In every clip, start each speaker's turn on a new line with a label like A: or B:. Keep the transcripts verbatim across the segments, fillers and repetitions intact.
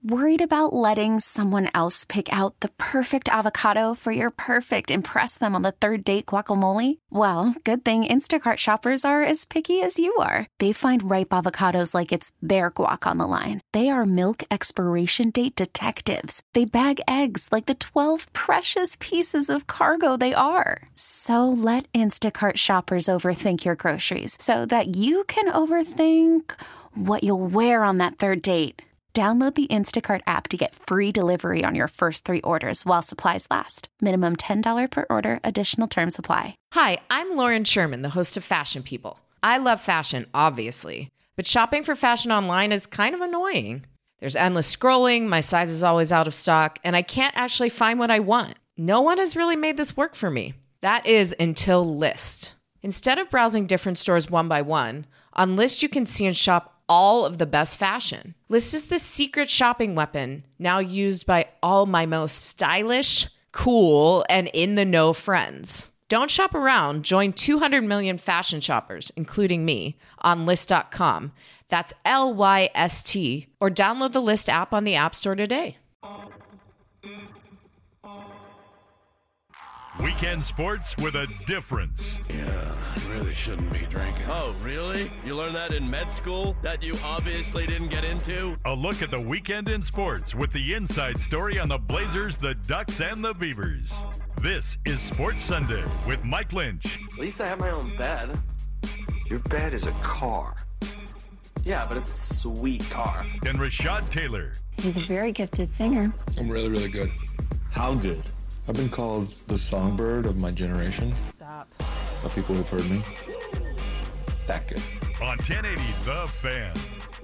A: Worried about letting someone else pick out the perfect avocado for your perfect impress them on the third date guacamole? Well, good thing Instacart shoppers are as picky as you are. They find ripe avocados like it's their guac on the line. They are milk expiration date detectives. They bag eggs like the twelve precious pieces of cargo they are. So let Instacart shoppers overthink your groceries so that you can overthink what you'll wear on that third date. Download the Instacart app to get free delivery on your first three orders while supplies last. Minimum ten dollars per order. Additional terms apply.
B: Hi, I'm Lauren Sherman, the host of Fashion People. I love fashion, obviously, but shopping for fashion online is kind of annoying. There's endless scrolling, my size is always out of stock, and I can't actually find what I want. No one has really made this work for me. That is until Lyst. Instead of browsing different stores one by one, on Lyst you can see and shop all of the best fashion. Lyst is the secret shopping weapon now used by all my most stylish, cool, and in-the-know friends. Don't shop around. Join two hundred million fashion shoppers, including me, on Lyst dot com. That's L Y S T. Or download the Lyst app on the App Store today.
C: Weekend sports with a difference.
D: Yeah, really shouldn't be drinking.
E: Oh, really? You learned that in med school? That you obviously didn't get into?
C: A look at the weekend in sports with the inside story on the Blazers, the Ducks, and the Beavers. This is Sports Sunday with Mike Lynch.
F: At least I have my own bed.
G: Your bed is a car.
F: Yeah, but it's a sweet car.
C: And Rashad Taylor.
H: He's a very gifted singer.
D: I'm really, really good.
G: How good?
D: I've been called the songbird of my generation.
B: Stop.
D: By people who've heard me. That good.
C: On ten eighty The Fan.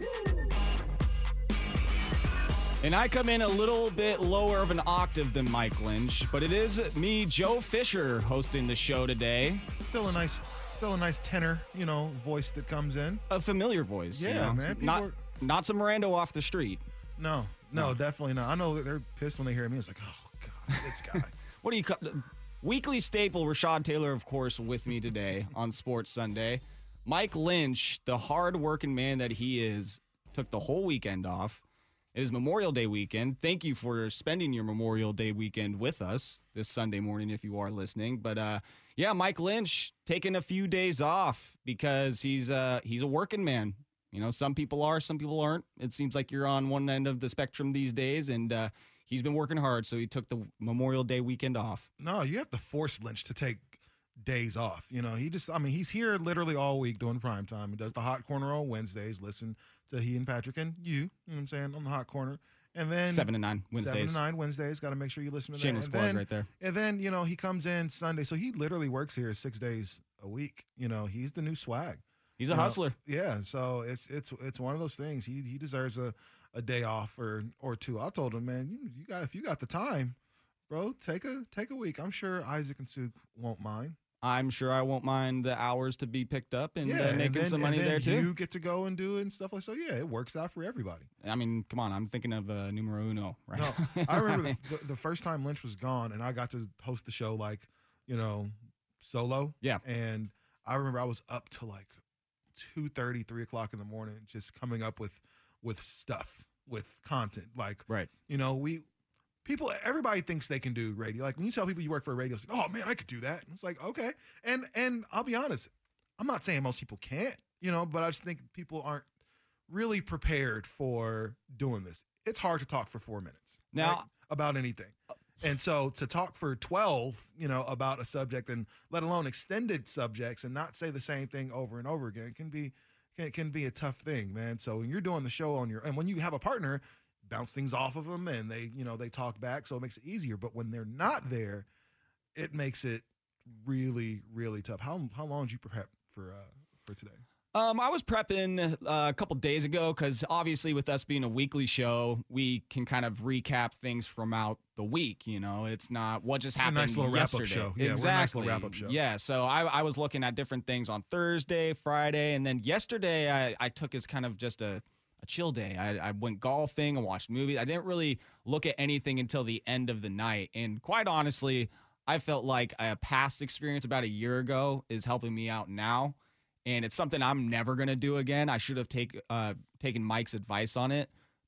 I: And I come in a little bit lower of an octave than Mike Lynch, but it is me, Joe Fisher, hosting the show today.
J: Still a nice, still a nice tenor, you know, voice that comes in.
I: A familiar voice.
J: Yeah,
I: you know?
J: man.
I: Not,
J: are...
I: not some rando off the street.
J: No, no,
I: No.
J: definitely not. I know that they're pissed when they hear me. It's like, oh, God, this guy.
I: What do you call weekly staple? Rashad Taylor, of course, with me today on Sports Sunday. Mike Lynch, the hard-working man that he is, took the whole weekend off. It is Memorial Day weekend. Thank you for spending your Memorial Day weekend with us this Sunday morning if you are listening. But, uh, yeah, Mike Lynch taking a few days off because he's uh, he's a working man. You know, some people are, some people aren't. It seems like you're on one end of the spectrum these days, and uh, he's been working hard, so he took the Memorial Day weekend off.
J: No, you have to force Lynch to take days off. You know, he just, I mean, he's here literally all week doing prime time. He does the Hot Corner on Wednesdays. Listen to he and Patrick and you, you know what I'm saying, on the Hot Corner. And then
I: Seven to nine Wednesdays.
J: Seven to nine Wednesdays. Got to make sure you listen to
I: Shameless
J: that.
I: plug
J: then,
I: right there.
J: And then, you know, he comes in Sunday. So he literally works here six days a week. You know, he's the new swag.
I: He's a
J: You know,
I: hustler.
J: Yeah. So it's it's it's one of those things. He he deserves a, a day off or or two. I told him, man, you, you got if you got the time, bro, take a take a week. I'm sure Isaac and Suk won't mind.
I: I'm sure I won't mind the hours to be picked up and
J: Yeah,
I: uh,
J: and
I: making
J: then-
I: some
J: and
I: money
J: then
I: there, too.
J: You get to go and do it and stuff like so. Yeah, it works out for everybody.
I: I mean, come on. I'm thinking of uh, numero uno, right?
J: No, I remember the, the, the first time Lynch was gone, and I got to host the show like, you know, solo.
I: Yeah.
J: And I remember I was up till like two thirty, three o'clock in the morning, just coming up with with stuff, with content. Like,
I: Right.
J: you know, we people, everybody thinks they can do radio. Like when you tell people you work for a radio, it's like, oh man, I could do that. And it's like, okay. And and I'll be honest, I'm not saying most people can't, you know, but I just think people aren't really prepared for doing this. It's hard to talk for four minutes
I: Now-
J: right, about anything. And so to talk for twelve, you know, about a subject and let alone extended subjects and not say the same thing over and over again can be can, can be a tough thing, man. So when you're doing the show on your and when you have a partner, bounce things off of them and they, you know, they talk back, so it makes it easier. But when they're not there, it makes it really, really tough. How how long did you prep for uh, for today?
I: Um, I was prepping uh, a couple days ago because obviously with us being a weekly show, we can kind of recap things from out the week. You know, it's not what just
J: We're a
I: happened
J: nice little wrap-up
I: yesterday.
J: show. Yeah, we're a
I: exactly.
J: nice little wrap-up show.
I: Yeah, so I, I was looking at different things on Thursday, Friday, and then yesterday I, I took as kind of just a, a chill day. I, I went golfing and watched movies. I didn't really look at anything until the end of the night. And quite honestly, I felt like a past experience about a year ago is helping me out now. And it's something I'm never going to do again. I should have take, uh, taken Mike's advice on it. But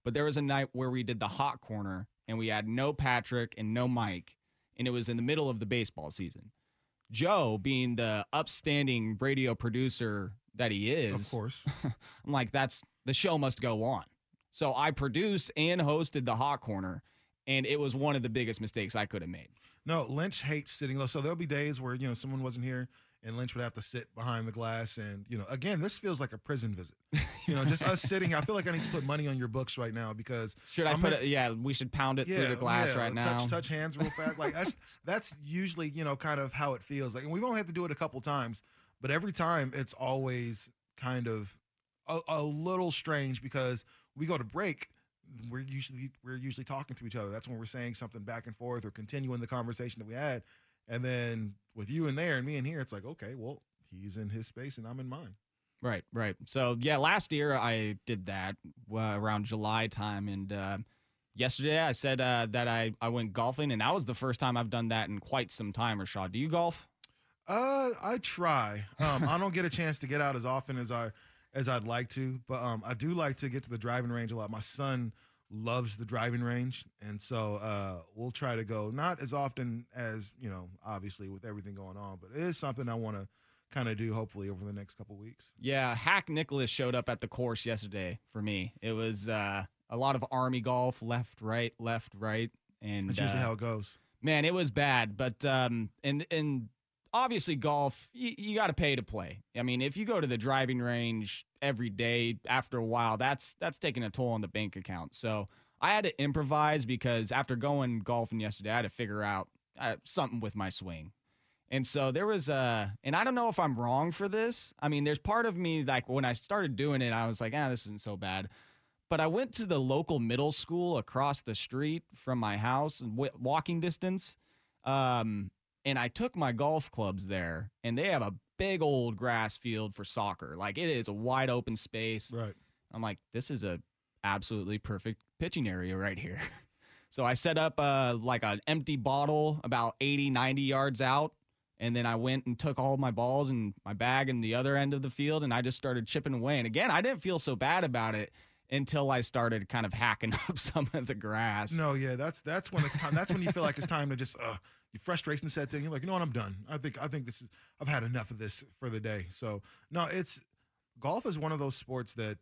I: but there was a night where we did the hot corner, and we had no Patrick and no Mike, and it was in the middle of the baseball season. Joe, being the upstanding radio producer that he is,
J: of course,
I: I'm like, that's the show must go on. So I produced and hosted the hot corner, and it was one of the biggest mistakes I could have made.
J: No, Lynch hates sitting low. So there'll be days where, you know, someone wasn't here and Lynch would have to sit behind the glass. And, you know, again, this feels like a prison visit. You know, just us sitting here. I feel like I need to put money on your books right now because.
I: Should I
J: I'm
I: put
J: in,
I: it? Yeah, we should pound it
J: yeah,
I: through the glass
J: yeah,
I: right now.
J: Touch, touch hands real fast. Like that's, that's usually, you know, kind of how it feels. Like, and we've only had to do it a couple times, but every time it's always kind of a, a little strange because we go to break. We're usually we're usually talking to each other. That's when we're saying something back and forth or continuing the conversation that we had. And then with you in there and me in here, it's like, okay, well, he's in his space and I'm in mine.
I: Right, right. So, yeah, last year I did that uh, around July time. And uh, yesterday I said uh, that I, I went golfing, and that was the first time I've done that in quite some time. Rashad, do you golf?
J: Uh, I try. Um, I don't get a chance to get out as often as I as I'd like to, but um, I do like to get to the driving range a lot. My son loves the driving range, and so uh, we'll try to go not as often as, you know, obviously with everything going on, but it is something I want to kind of do hopefully over the next couple weeks.
I: Yeah, Hack Nicholas showed up at the course yesterday for me. It was uh, a lot of Army golf, left, right, left, right, and
J: that's usually
I: uh,
J: how it goes.
I: Man, it was bad, but um, and and. Obviously, golf, you, you got to pay to play. I mean, if you go to the driving range every day, after a while, that's that's taking a toll on the bank account. So I had to improvise because after going golfing yesterday, I had to figure out uh, something with my swing. And so there was a, and I don't know if I'm wrong for this. I mean, there's part of me, like when I started doing it, I was like, ah, this isn't so bad. But I went to the local middle school across the street from my house, walking distance. Um, And I took my golf clubs there, and they have a big old grass field for soccer. Like, it is a wide open space.
J: Right.
I: I'm like, this is a absolutely perfect pitching area right here. So I set up uh, like an empty bottle about eighty, ninety yards out, and then I went and took all my balls and my bag in the other end of the field, and I just started chipping away. And again, I didn't feel so bad about it until I started kind of hacking up some of the grass.
J: No, yeah, that's that's when it's time. That's when you feel like it's time to just uh, your frustration sets in. You're like, you know what, I'm done. I think I think this is I've had enough of this for the day. So no, it's golf is one of those sports that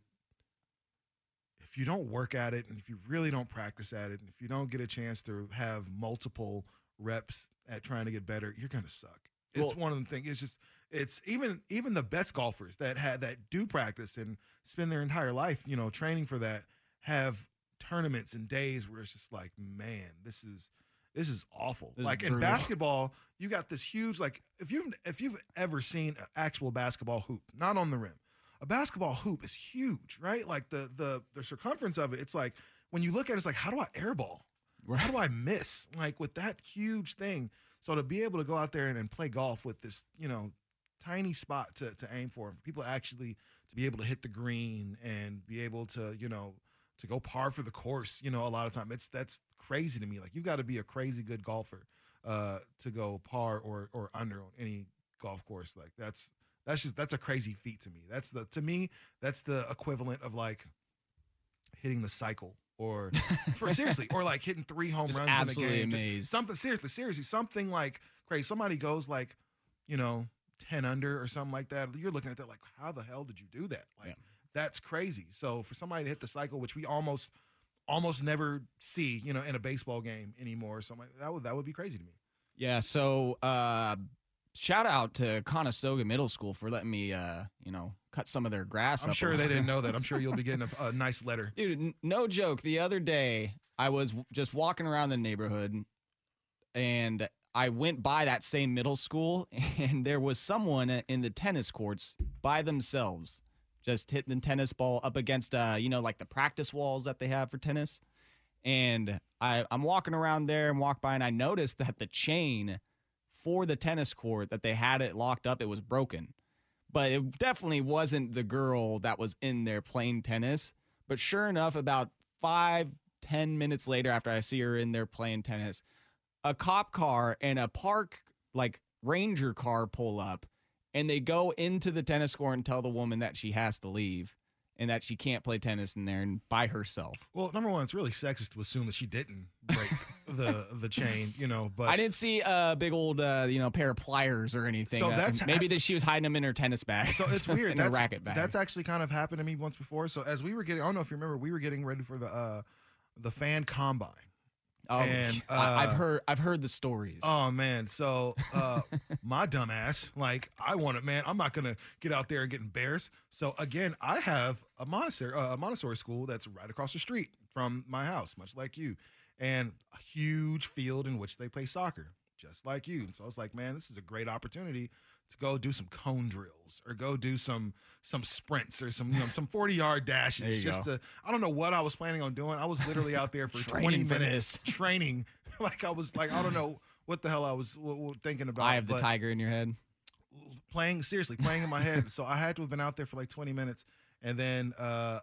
J: if you don't work at it and if you really don't practice at it and if you don't get a chance to have multiple reps at trying to get better, you're gonna suck. It's well, one of the things. It's just it's even even the best golfers that had that do practice and spend their entire life, you know, training for that, have tournaments and days where it's just like, man, this is this is awful.
I: This
J: like
I: is
J: in basketball, you got this huge, like if you've if you've ever seen an actual basketball hoop, not on the rim, a basketball hoop is huge, right? Like the the the circumference of it, it's like when you look at it, it's like, how do I airball? Right. How do I miss? Like with that huge thing. So to be able to go out there and, and play golf with this, you know, tiny spot to, to aim for, for people actually to be able to hit the green and be able to, you know, to go par for the course, you know, a lot of time it's that's crazy to me. Like, you got to be a crazy good golfer uh, to go par or or under on any golf course. Like, that's that's just that's a crazy feat to me. That's the to me that's the equivalent of like hitting the cycle or for seriously or like hitting three home
I: just
J: runs
I: absolutely
J: in a game.
I: Amazed.
J: Just something seriously, seriously, something like crazy. Somebody goes like, you know, ten under or something like that. You're looking at that like, how the hell did you do that? Like, yeah. That's crazy. So for somebody to hit the cycle, which we almost almost never see, you know, in a baseball game anymore, or something like that, that would that would be crazy to me.
I: Yeah. So uh, shout out to Conestoga Middle School for letting me, uh, you know, cut some of their grass.
J: I'm
I: up
J: sure they didn't know that. I'm sure you'll be getting a, a nice letter.
I: Dude, n- no joke. The other day, I was just walking around the neighborhood, and I went by that same middle school, and there was someone in the tennis courts by themselves, just hitting the tennis ball up against, uh, you know, like the practice walls that they have for tennis. And I, I'm walking around there and walk by, and I noticed that the chain for the tennis court that they had it locked up, it was broken. But it definitely wasn't the girl that was in there playing tennis. But sure enough, about five, ten minutes later after I see her in there playing tennis, a cop car and a park, like, ranger car pull up, and they go into the tennis court and tell the woman that she has to leave. and that she can't play tennis in there and by herself.
J: Well, number one, it's really sexist to assume that she didn't break the the chain, you know. But
I: I didn't see a big old, uh, you know, pair of pliers or anything.
J: So
I: Uh,
J: that's
I: maybe that she was hiding them in her tennis bag.
J: So it's weird.
I: in
J: that's,
I: her racket bag.
J: That's actually kind of happened to me once before. So as we were getting, I don't know if you remember, we were getting ready for the uh, the fan combine.
I: Oh,
J: and, uh,
I: I, I've heard I've heard the stories.
J: Oh man, so uh, my dumb ass, like I want it, man. I'm not gonna get out there and get embarrassed. So again, I have a Montessori uh, a Montessori school that's right across the street from my house, much like you, and a huge field in which they play soccer, just like you. And so I was like, man, this is a great opportunity to go do some cone drills or go do some some sprints or some you know some forty yard dashes.
I: There you
J: just
I: go.
J: to I don't know what I was planning on doing. I was literally out there for
I: Training
J: twenty
I: for
J: minutes
I: this.
J: training. Like I was like I don't know what the hell I was w- w- thinking about.
I: I have the
J: but
I: tiger in your head.
J: Playing seriously, playing in my head. So I had to have been out there for like twenty minutes, and then uh,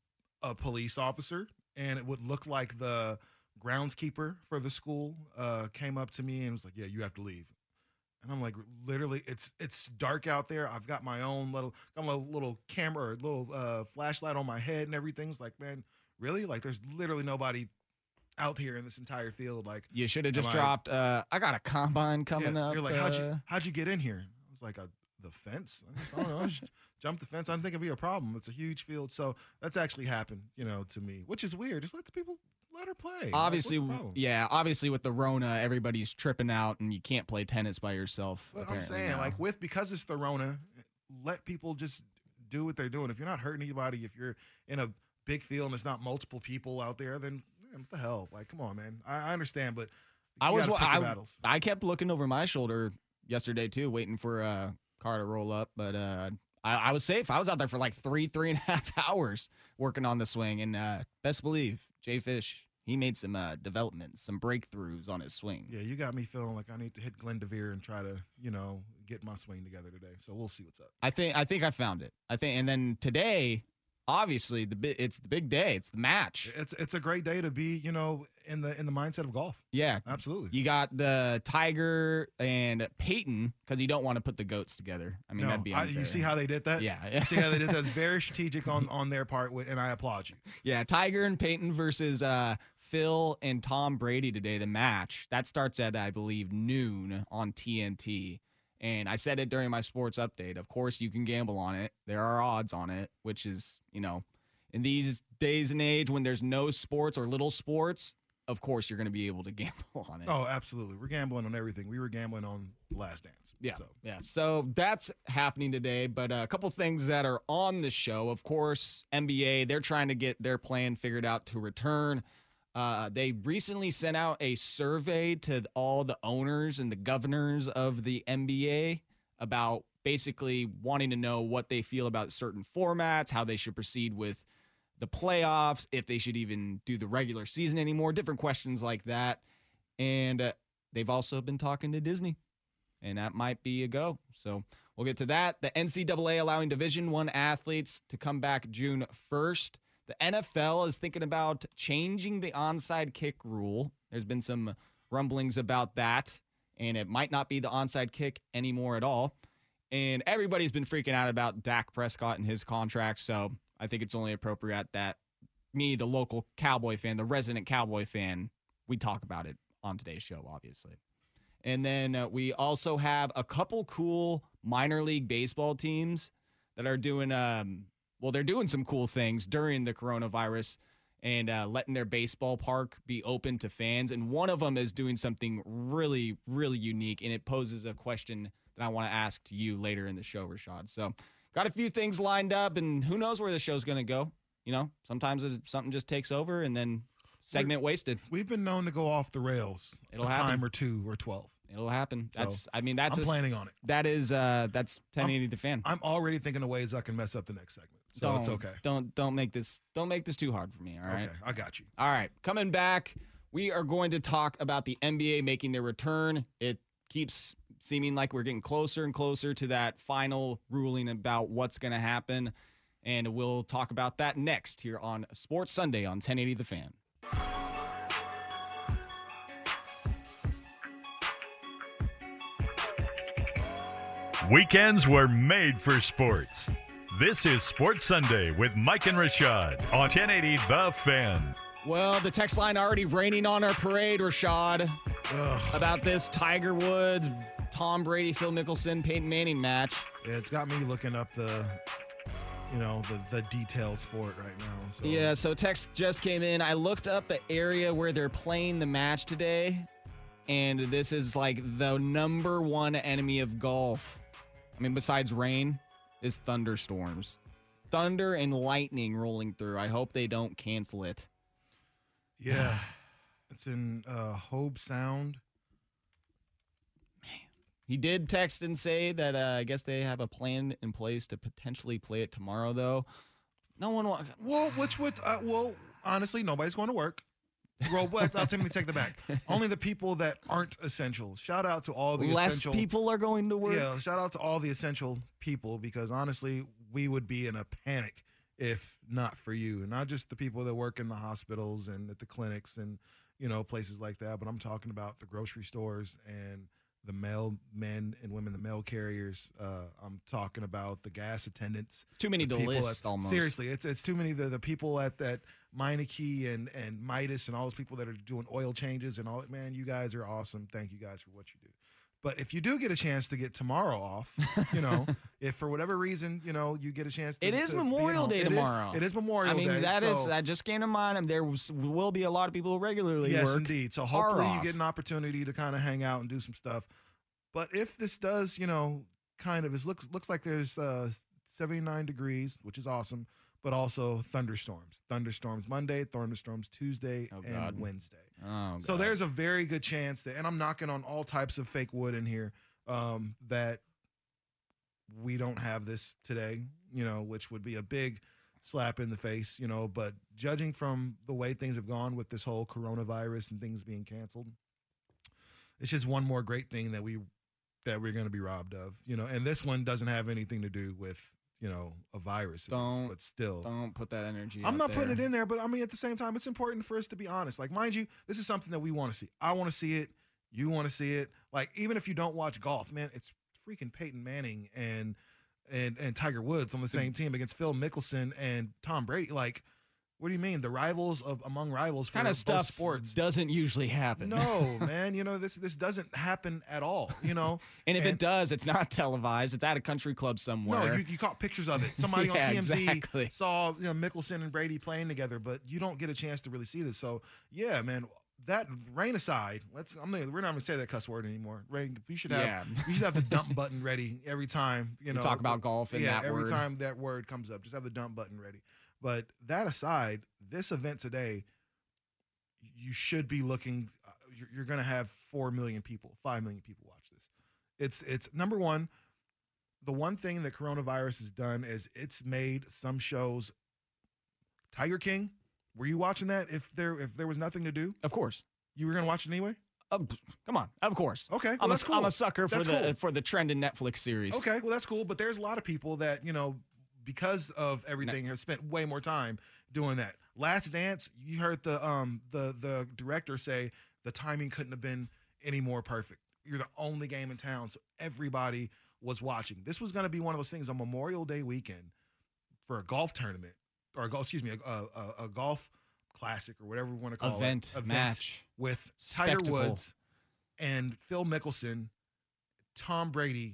J: a police officer, and it would look like the groundskeeper for the school uh, came up to me and was like, "Yeah, you have to leave." And I'm like, literally, it's it's dark out there. I've got my own little, got my little camera, or little uh, flashlight on my head, and everything's like, man, really? Like, there's literally nobody out here in this entire field. Like,
I: You should have just
J: am I-
I: dropped. Uh, I got a combine coming
J: yeah,
I: up.
J: You're like, how'd you
I: uh,
J: how'd you get in here? I was like, a, the fence. I don't know. I just jumped the fence. I didn't think it'd be a problem. It's a huge field, so that's actually happened, you know, to me, which is weird. Just let the people let her play. Like,
I: Obviously,
J: what's the problem?
I: yeah. Obviously, with the Rona, everybody's tripping out, and you can't play tennis by yourself.
J: But I'm
I: apparently
J: saying,
I: now.
J: like, with because it's the Rona, let people just do what they're doing. If you're not hurting anybody, if you're in a big field and it's not multiple people out there, then man, what the hell? Like, come on, man. I, I understand, but
I: I
J: you
I: was,
J: gotta pick your
I: I,
J: battles.
I: I kept looking over my shoulder yesterday too, waiting for a car to roll up, but uh, I, I was safe. I was out there for like three, three and a half hours working on the swing, and uh, best believe Jay Fish, he made some uh, developments, some breakthroughs on his swing.
J: Yeah, you got me feeling like I need to hit Glenn DeVere and try to, you know, get my swing together today. So we'll see what's up.
I: I think I think I found it. I think, and then today, obviously, the bi- it's the big day. It's the match.
J: It's it's a great day to be, you know, in the in the mindset of golf.
I: Yeah,
J: Absolutely.
I: you got the Tiger and Peyton because you don't want to put the goats together. I mean,
J: No,
I: that'd be
J: I,
I: unfair.
J: you see how they did that?
I: Yeah.
J: You see how they did that? It's very strategic on, on their part, wi- and I applaud you.
I: Yeah, Tiger and Peyton versus uh, Phil and Tom Brady today, the match. That starts at, I believe, noon on T N T. And I said it during my sports update. Of course, you can gamble on it. There are odds on it, which is, you know, in these days and age when there's no sports or little sports, of course, you're going to be able to gamble on it.
J: Oh, absolutely. We're gambling on everything. We were gambling on The Last Dance.
I: Yeah,
J: So.
I: yeah. So that's happening today. But a couple things that are on the show. Of course, N B A, they're trying to get their plan figured out to return. Uh, they recently sent out a survey to all the owners and the governors of the N B A about basically wanting to know what they feel about certain formats, how they should proceed with the playoffs, if they should even do the regular season anymore, different questions like that. And uh, they've also been talking to Disney, and that might be a go. So we'll get to that. The N C double A allowing Division I athletes to come back June first. The N F L is thinking about changing the onside kick rule. There's been some rumblings about that, and it might not be the onside kick anymore at all. And everybody's been freaking out about Dak Prescott and his contract, so I think it's only appropriate that me, the local Cowboy fan, the resident Cowboy fan, we talk about it on today's show, obviously. And then uh, we also have a couple cool minor league baseball teams that are doing, um, well, they're doing some cool things during the coronavirus and uh, letting their baseball park be open to fans. And one of them is doing something really, really unique, and it poses a question that I want to ask to you later in the show, Rashad. So got a few things lined up, and who knows where the show's going to go. You know, sometimes something just takes over, and then segment
J: We're,
I: wasted.
J: We've been known to go off the rails
I: It'll
J: a
I: happen.
J: time or two or twelve.
I: It'll happen.
J: So,
I: That's, I mean, that's
J: I'm
I: a,
J: planning on it.
I: That is, uh, that's ten eighty the fan.
J: I'm already thinking of ways I can mess up the next segment. So
I: don't,
J: it's okay.
I: Don't, don't make this, don't make this too hard for me. All right.
J: Okay, I got you.
I: All right. Coming back, we are going to talk about the N B A making their return. It keeps seeming like we're getting closer and closer to that final ruling about what's going to happen. And we'll talk about that next here on Sports Sunday on ten eighty The Fan.
C: Weekends were made for sports. This is Sports Sunday with Mike and Rashad on ten eighty The Fan.
I: Well, the text line already raining on our parade, Rashad, Ugh. about this Tiger Woods, Tom Brady, Phil Mickelson, Peyton Manning match.
J: Yeah, it's got me looking up the, you know, the, the details for it right now. So.
I: Yeah, so text just came in. I looked up the area where they're playing the match today, and this is like the number one enemy of golf. I mean, besides rain, is thunderstorms. Thunder and lightning rolling through. I hope they don't cancel it.
J: Yeah, it's in uh, Hobe Sound.
I: Man, he did text and say that uh, I guess they have a plan in place to potentially play it tomorrow, though. No one wants.
J: Well, which would uh, well, honestly, nobody's going to work. Well, I'll take me take the back. Only the people that aren't essential. Shout out to all the
I: Less
J: essential
I: people are going to work.
J: Yeah, shout out to all the essential people because honestly, we would be in a panic if not for you, and not just the people that work in the hospitals and at the clinics and, you know, places like that, but I'm talking about the grocery stores and the mail men and women, the mail carriers. Uh, I'm talking about the gas attendants.
I: Too many to list,
J: at,
I: almost.
J: Seriously, it's it's too many. The, the people at that Meineke and, and Midas and all those people that are doing oil changes and all, man, you guys are awesome. Thank you guys for what you do. But if you do get a chance to get tomorrow off, you know, if for whatever reason, you know, you get a chance to
I: It is
J: to
I: Memorial Day
J: it
I: tomorrow.
J: Is, it is Memorial Day.
I: I mean,
J: Day,
I: that
J: so,
I: is that just came to mind. And there was, will be a lot of people who regularly
J: yes,
I: work.
J: indeed. So
I: are
J: hopefully you
I: off.
J: get an opportunity to kind of hang out and do some stuff. But if this does, you know, kind of, it looks looks like there's uh, seventy-nine degrees, which is awesome, but also thunderstorms. Thunderstorms Monday, thunderstorms Tuesday,
I: Oh,
J: and
I: God.
J: Wednesday.
I: Oh,
J: So
I: God.
J: there's a very good chance that, and I'm knocking on all types of fake wood in here, um, that we don't have this today, you know, which would be a big slap in the face, you know. But judging from the way things have gone with this whole coronavirus and things being canceled, it's just one more great thing that we that we're going to be robbed of, you know. And this one doesn't have anything to do with, you know, a virus, it is,
I: Don't-
J: but still.
I: Don't put that energy
J: I'm
I: out
J: not putting it
I: there.
J: in there, but I mean, at the same time, it's important for us to be honest. Like, mind you, this is something that we want to see. I want to see it. You want to see it. Like, even if you don't watch golf, man, it's freaking Peyton Manning and and and Tiger Woods on the same team against Phil Mickelson and Tom Brady. Like, what do you mean? The rivals of among rivals for
I: Kind of
J: both
I: stuff
J: sports.
I: doesn't usually happen.
J: No, man. You know, this this doesn't happen at all. You know,
I: And if
J: And-
I: it does, it's not televised. It's at a country club somewhere.
J: No, you, you caught pictures of it. Somebody
I: Yeah,
J: on T M Z
I: exactly.
J: saw, you know, Mickelson and Brady playing together, but you don't get a chance to really see this. So, yeah, man, that rain aside, let's. I'm gonna, we're not gonna say that cuss word anymore. Rain. You should have.
I: Yeah.
J: You should have the dump button ready every time. You know,
I: talk about golf and
J: yeah,
I: that
J: every
I: word.
J: time that word comes up, just have the dump button ready. But that aside, this event today, you should be looking. Uh, you're, you're gonna have four million people, five million people watch this. It's it's number one. The one thing that coronavirus has done is it's made some shows. Tiger King, were you watching that? If there if there was nothing to do,
I: Of course.
J: you were gonna watch it anyway.
I: Uh, pff, come on. Of course.
J: Okay, well,
I: I'm, a,
J: that's cool.
I: I'm a sucker for
J: That's
I: the
J: cool.
I: for the trend in Netflix series.
J: Okay, well that's cool. But there's a lot of people that, you know, because of everything, have spent way more time doing that. Last Dance, you heard the um the the director say the timing couldn't have been any more perfect. You're the only game in town, so everybody was watching. This was going to be one of those things on Memorial Day weekend for a golf tournament, or a golf, excuse me, a, a, a golf classic or whatever we want to call
I: Event,
J: it.
I: match,
J: with Tiger
I: spectacle.
J: Woods and Phil Mickelson, Tom Brady.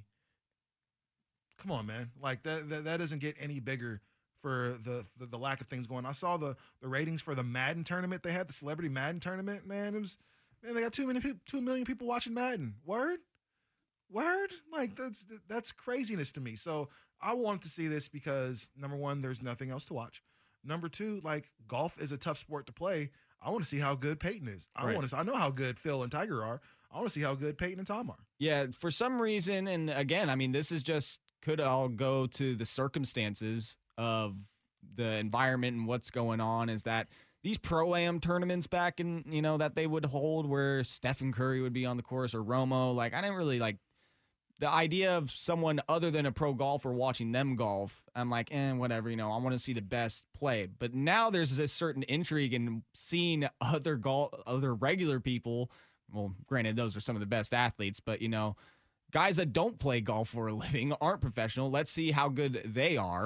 J: Come on, man! Like that, that, that doesn't get any bigger for the, the the lack of things going. I saw the the ratings for the Madden tournament they had, the Celebrity Madden tournament. Man, it was man, they got too many people, two million people watching Madden. Word, word, like that's that's craziness to me. So I wanted to see this because number one, there's nothing else to watch. Number two, like golf is a tough sport to play. I want to see how good Peyton is. I
I: Right.
J: want to. I know how good Phil and Tiger are. I want to see how good Peyton and Tom are.
I: Yeah, for some reason, and again, I mean, this is just could all go to the circumstances of the environment and what's going on. Is that these pro-am tournaments back in, you know, that they would hold where Stephen Curry would be on the course or Romo, like I didn't really like the idea of someone other than a pro golfer watching them golf. I'm like, eh, whatever, you know, I want to see the best play. But now there's this certain intrigue in seeing other golf, other regular people. Well, granted, those are some of the best athletes, but, you know, guys that don't play golf for a living, aren't professional. Let's see how good they are.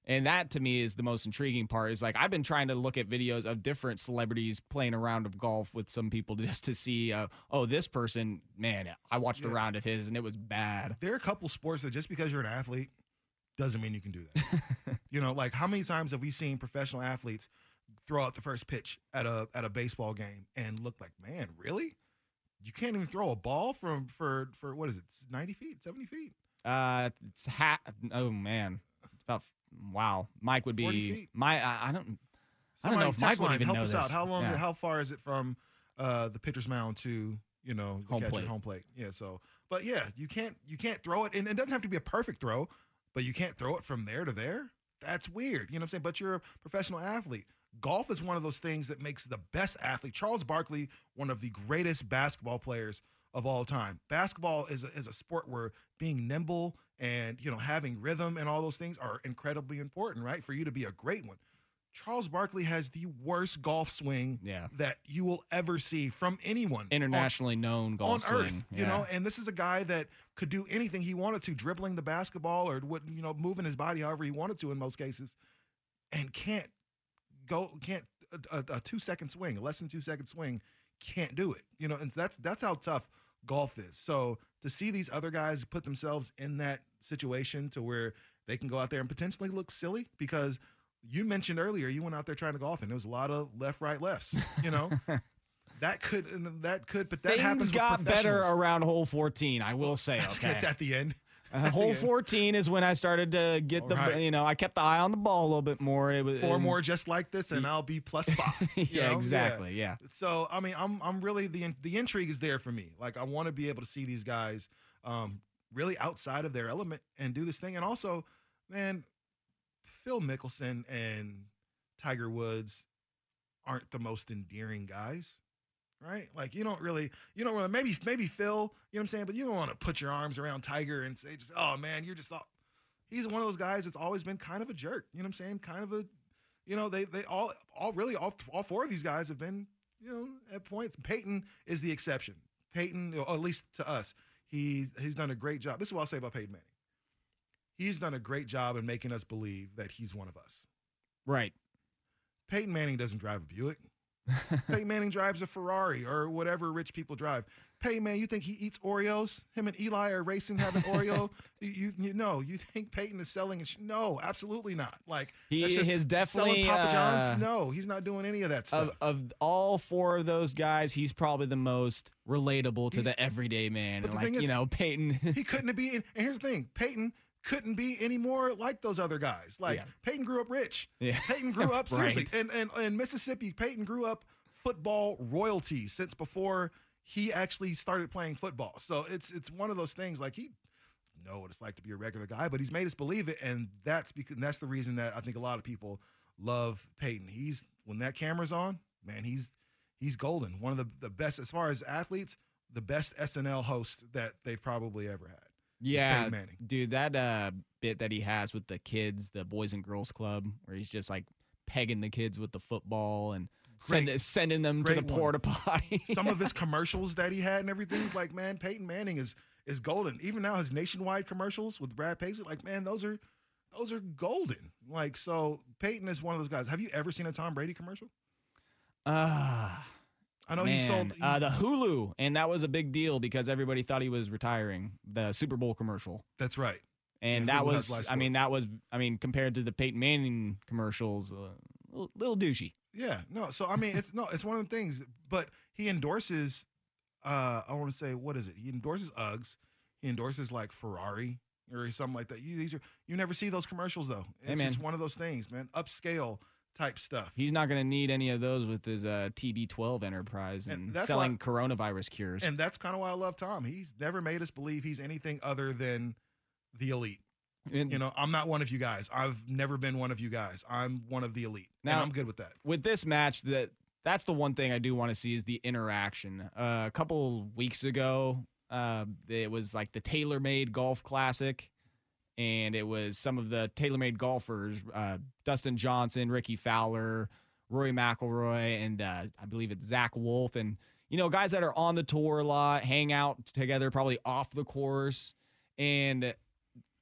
I: And that to me is the most intriguing part. Is like I've been trying to look at videos of different celebrities playing a round of golf with some people just to see, uh, oh, this person, man, I watched yeah. a round of his and it was bad.
J: There are a couple sports that just because you're an athlete doesn't mean you can do that. You know, like how many times have we seen professional athletes throw out the first pitch at a at a baseball game and look like, man, really? You can't even throw a ball from for for what is it, ninety feet, seventy feet?
I: Uh, it's ha- Oh man, it's about. Wow, Mike would be my. I, I don't. I don't know if Mike would even
J: help
I: know
J: us
I: this.
J: Out. How long?
I: Yeah.
J: How far is it from uh, the pitcher's mound to you know the
I: home
J: catcher
I: plate?
J: Home plate. Yeah. So, but yeah, you can't you can't throw it, and it doesn't have to be a perfect throw, but you can't throw it from there to there. That's weird. You know what I'm saying? But you're a professional athlete. Golf is one of those things that makes the best athlete. Charles Barkley, one of the greatest basketball players of all time. Basketball is a, is a sport where being nimble and, you know, having rhythm and all those things are incredibly important, right? For you to be a great one. Charles Barkley has the worst golf swing
I: yeah.
J: that you will ever see from anyone.
I: Internationally on, known golf
J: on
I: swing.
J: Earth,
I: yeah.
J: you know, and this is a guy that could do anything he wanted to, dribbling the basketball or, what you know, moving his body however he wanted to in most cases, and can't go, can't, a, a, a two-second swing, a less than two-second swing, can't do it. You know, and that's that's how tough golf is. So to see these other guys put themselves in that situation to where they can go out there and potentially look silly, because you mentioned earlier you went out there trying to golf and there was a lot of left, right, lefts. You know, that could that could, but that
I: Things
J: happens.
I: got
J: with
I: better around hole fourteen. I will say.
J: Let's
I: okay,
J: get at the end.
I: Uh, hole fourteen is when I started to get All the, right. you know, I kept the eye on the ball a little bit more. It was
J: four
I: and,
J: more just like this, and I'll be plus five.
I: yeah,
J: know?
I: exactly. Yeah.
J: yeah. So I mean, I'm I'm really the the intrigue is there for me. Like I want to be able to see these guys um, really outside of their element and do this thing. And also, man, Phil Mickelson and Tiger Woods aren't the most endearing guys. Right? Like you don't really, you don't really, maybe, maybe Phil, you know what I'm saying? But you don't want to put your arms around Tiger and say, just, oh man, you're just all, he's one of those guys that's always been kind of a jerk. You know what I'm saying? Kind of a, you know, they, they all, all really, all, all four of these guys have been, you know, at points. Peyton is the exception. Peyton, or at least to us, he, he's done a great job. This is what I'll say about Peyton Manning. He's done a great job in making us believe that he's one of us.
I: Right.
J: Peyton Manning doesn't drive a Buick. Peyton Manning drives a Ferrari or whatever rich people drive. Peyton Manning, you think he eats Oreos? Him and Eli are racing having Oreo? You, you, you know, you think Peyton is selling? And sh- no, absolutely not. Like
I: he
J: that's just
I: is definitely
J: selling Papa John's.
I: Uh,
J: no, he's not doing any of that stuff.
I: Of, of all four of those guys, he's probably the most relatable to he, the everyday man.
J: But the
I: like
J: thing is,
I: you know, Peyton.
J: he couldn't be. And here's the thing, Peyton couldn't be any more like those other guys. Like
I: yeah.
J: Peyton grew up rich.
I: Yeah.
J: Peyton grew up
I: right.
J: seriously, and and in Mississippi, Peyton grew up football royalty since before he actually started playing football. So it's it's one of those things, like he know what it's like to be a regular guy, but he's made us believe it, and that's because that's the reason that I think a lot of people love Peyton. He's when that camera's on, man, he's he's golden. One of the, the best as far as athletes, the best S N L host that they've probably ever had.
I: Yeah, dude, that uh, bit that he has with the kids, the Boys and Girls Club, where he's just like pegging the kids with the football and Send, sending them to the porta potty.
J: Some of his commercials that he had and everything's like, man, Peyton Manning is is golden. Even now, his nationwide commercials with Brad Paisley, like, man, those are those are golden. Like, so Peyton is one of those guys. Have you ever seen a Tom Brady commercial?
I: Ah, uh,
J: I know
I: man.
J: he sold he,
I: uh, the Hulu, and that was a big deal because everybody thought he was retiring. The Super Bowl commercial.
J: That's right.
I: And
J: yeah,
I: that was, I mean, that was, I mean, compared to the Peyton Manning commercials, uh, a little, little douchey.
J: Yeah, no. So I mean, it's no, it's one of the things. But he endorses. Uh, I want to say, what is it? He endorses Uggs. He endorses like Ferrari or something like that. You these are you never see those commercials though. It's
I: hey, man.
J: just one of those things, man. Upscale type stuff.
I: He's not going to need any of those with his uh, T B twelve enterprise and, and selling why, coronavirus cures.
J: And that's kind of why I love Tom. He's never made us believe he's anything other than the elite. And, you know, I'm not one of you guys. I've never been one of you guys. I'm one of the elite. Now, and I'm good with that.
I: With this match, that that's the one thing I do want to see is the interaction. Uh, a couple weeks ago, uh, it was like the TaylorMade Golf Classic, and it was some of the TaylorMade golfers, uh, Dustin Johnson, Ricky Fowler, Rory McIlroy, and uh, I believe it's Zach Wolf. And, you know, guys that are on the tour a lot, hang out together, probably off the course. And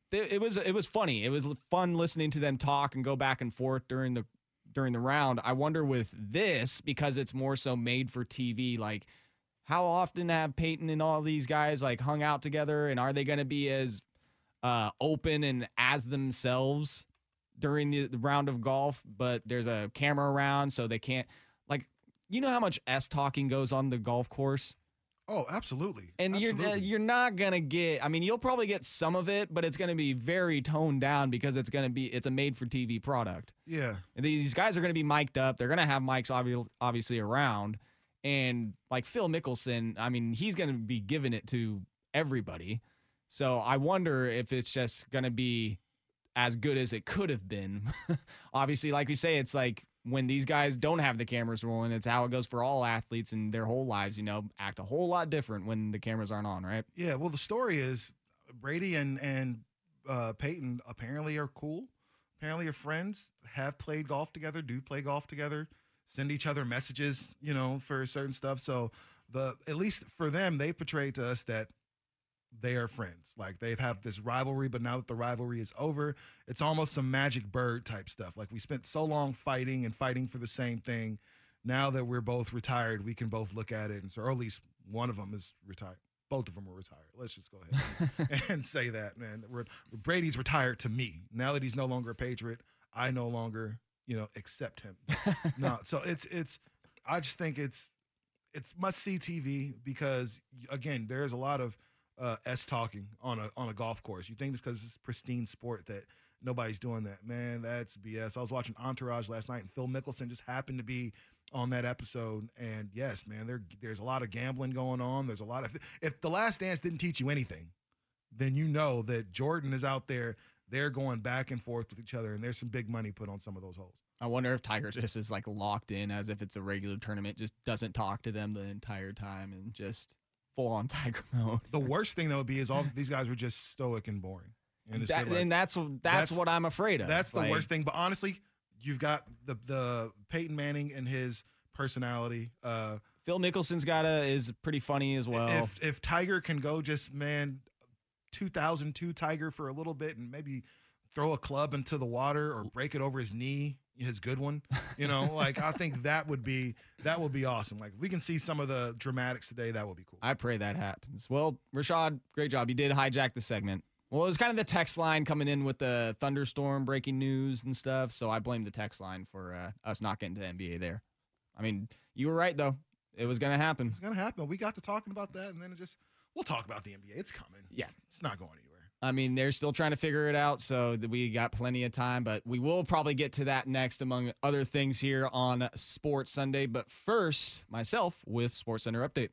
I: it, it was it was funny. It was fun listening to them talk and go back and forth during the during the round. I wonder with this, because it's more so made for T V, like how often have Peyton and all these guys like hung out together, and are they going to be as uh, open and as themselves during the, the round of golf? But there's a camera around, so they can't, like, you know how much S talking goes on the golf course?
J: Oh, absolutely.
I: And
J: absolutely.
I: you're uh, you're not gonna get. I mean, you'll probably get some of it, but it's gonna be very toned down because it's gonna be it's a made-for-T V product.
J: Yeah.
I: And these guys are gonna be mic'd up. They're gonna have mics obvi- obviously around, and like Phil Mickelson, I mean, he's gonna be giving it to everybody. So I wonder if it's just gonna be as good as it could have been. Obviously, like we say, it's like, when these guys don't have the cameras rolling, it's how it goes for all athletes in their whole lives, you know, act a whole lot different when the cameras aren't on, right?
J: Yeah, well, the story is Brady and, and uh, Peyton apparently are cool, apparently are friends, have played golf together, do play golf together, send each other messages, you know, for certain stuff. So the at least for them, they portrayed to us that they are friends. Like, they've had this rivalry, but now that the rivalry is over, it's almost some Magic Bird type stuff. Like, we spent so long fighting and fighting for the same thing. Now that we're both retired, we can both look at it, and so, or at least one of them is retired. Both of them are retired. Let's just go ahead and, and say that, man. We're, Brady's retired to me. Now that he's no longer a Patriot, I no longer, you know, accept him. No, so it's it's. I just think it's it's must see T V because, again, there's a lot of Uh, S talking on a on a golf course. You think it's because it's a pristine sport that nobody's doing that. Man, that's B S. I was watching Entourage last night, and Phil Mickelson just happened to be on that episode. And yes, man, there there's a lot of gambling going on. There's a lot of – if The Last Dance didn't teach you anything, then you know that Jordan is out there. They're going back and forth with each other, and there's some big money put on some of those holes.
I: I wonder if Tiger just is, like, locked in as if it's a regular tournament, just doesn't talk to them the entire time and just – full-on Tiger mode.
J: The worst thing that would be is all these guys were just stoic and boring. And,
I: that,
J: like,
I: and that's, that's that's what I'm afraid of.
J: That's the
I: like,
J: worst thing. But honestly, you've got the the Peyton Manning and his personality. Uh,
I: Phil Mickelson's got a is pretty funny as well.
J: If if Tiger can go just man, two thousand two Tiger for a little bit and maybe throw a club into the water or break it over his knee, his good one, you know, like I think that would be that would be awesome. Like, if we can see some of the dramatics today, that would be cool.
I: I pray that happens. Well, Rashad, great job. You did hijack the segment. Well, it was kind of the text line coming in with the thunderstorm breaking news and stuff, so I blame the text line for uh, us not getting to the N B A there. I mean, you were right, though. It was going to happen.
J: It's going to happen. We got to talking about that, and then it just we'll talk about the N B A. It's coming.
I: Yeah.
J: It's, it's not going anywhere.
I: I mean, they're still trying to figure it out, so we got plenty of time, but we will probably get to that next, among other things here on Sports Sunday. But first, myself with Sports Center Update.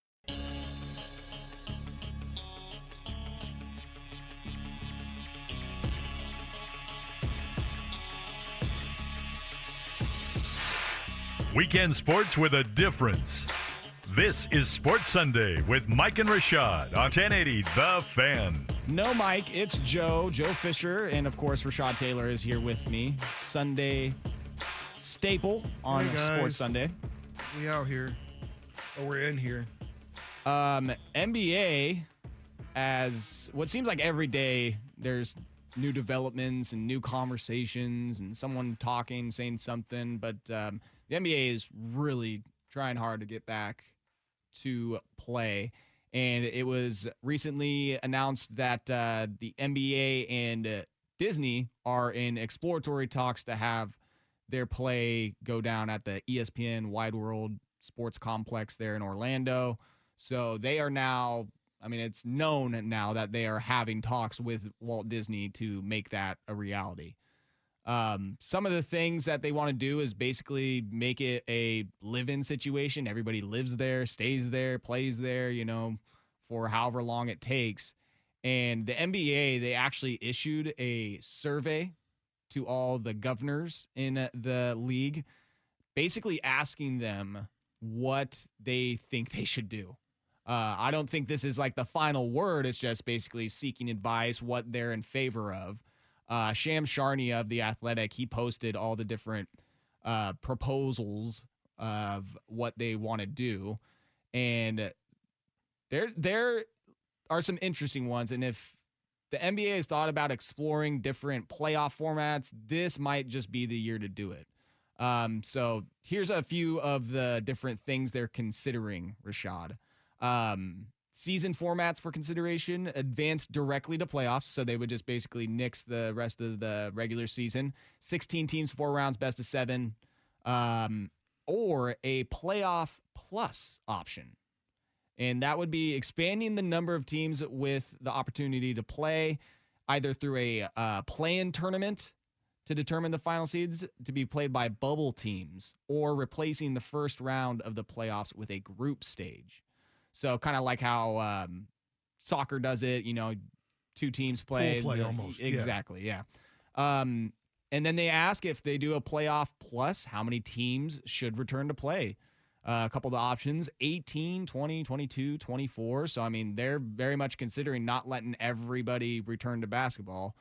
C: Weekend sports with a difference. This is Sports Sunday with Mike and Rashad on ten eighty The Fan.
I: No, Mike, it's Joe, Joe Fisher, and of course Rashad Taylor is here with me. Sunday staple on
J: hey
I: Sports Sunday.
J: We out here. Oh, we're in here.
I: Um, N B A, as what seems like every day there's new developments and new conversations and someone talking, saying something, but um, the N B A is really trying hard to get back to play. And it was recently announced that uh, the N B A and uh, Disney are in exploratory talks to have their play go down at the E S P N Wide World Sports Complex there in Orlando. So they are now, I mean, it's known now that they are having talks with Walt Disney to make that a reality. Um, some of the things that they want to do is basically make it a live-in situation. Everybody lives there, stays there, plays there, you know, for however long it takes. And the N B A, they actually issued a survey to all the governors in the league, basically asking them what they think they should do. Uh, I don't think this is like the final word. It's just basically seeking advice, what they're in favor of. Uh, Sham Charania of The Athletic, he posted all the different uh, proposals of what they want to do. And there there are some interesting ones. And if the N B A has thought about exploring different playoff formats. This might just be the year to do it. Um, so here's a few of the different things they're considering, Rashad. Um, season formats for consideration, advance directly to playoffs. So they would just basically nix the rest of the regular season. sixteen teams, four rounds, best of seven. Um, or a playoff plus option. And that would be expanding the number of teams with the opportunity to play either through a uh, play-in tournament to determine the final seeds to be played by bubble teams, or replacing the first round of the playoffs with a group stage. So kind of like how um, soccer does it, you know, two teams play.
J: Pool play
I: the,
J: almost.
I: Exactly, yeah. yeah. Um, and then they ask if they do a playoff plus, how many teams should return to play? Uh, a couple of the options, eighteen, twenty, twenty-two, twenty-four. So, I mean, they're very much considering not letting everybody return to basketball.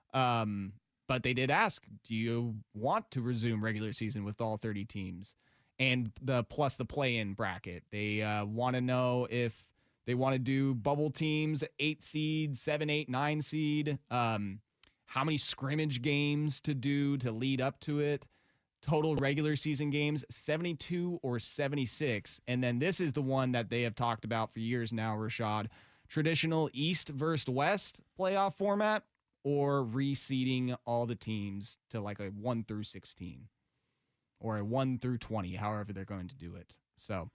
I: Um, but they did ask, do you want to resume regular season with all thirty teams? And the plus the play-in bracket. They uh, want to know if they want to do bubble teams, eight seed, seven, eight, nine seed, um, how many scrimmage games to do to lead up to it. Total regular season games, seventy-two or seventy-six. And then this is the one that they have talked about for years now, Rashad. Traditional East versus West playoff format, or reseeding all the teams to like a one through sixteen or a one through twenty, however they're going to do it. So,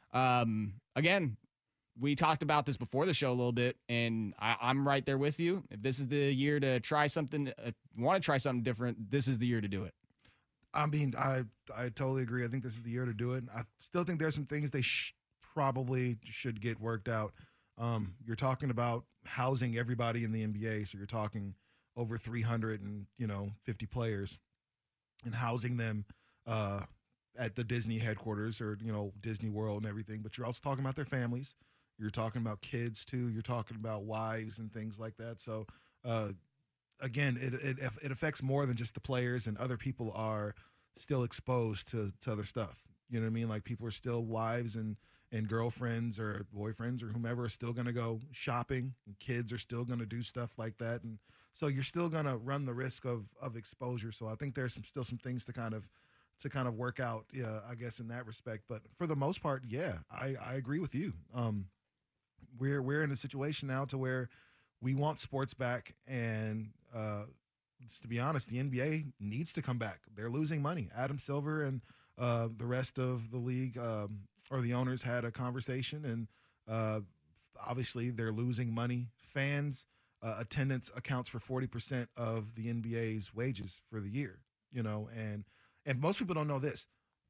I: um, again, we talked about this before the show a little bit, and I, I'm right there with you. If this is the year to try something, uh, want to try something different, this is the year to do it.
J: I mean, I I totally agree. I think this is the year to do it. I still think there's some things they sh- probably should get worked out. Um, you're talking about housing everybody in the N B A, so you're talking over three hundred and you know fifty players, and housing them uh, at the Disney headquarters or you know Disney World and everything. But you're also talking about their families. You're talking about kids too. You're talking about wives and things like that. So. Uh, Again, it, it it affects more than just the players, and other people are still exposed to, to other stuff. You know what I mean? Like people are still wives and, and girlfriends or boyfriends or whomever are still going to go shopping, and kids are still going to do stuff like that. And so you're still going to run the risk of, of exposure. So I think there's some, still some things to kind of to kind of work out, yeah, I guess, in that respect. But for the most part, yeah, I, I agree with you. Um, we're we're in a situation now to where we want sports back, and uh, to be honest, the N B A needs to come back. They're losing money. Adam Silver and uh, the rest of the league um, or the owners had a conversation, and uh, obviously they're losing money. Fans uh, attendance accounts for forty percent of the N B A's wages for the year. You know, and and most people don't know this.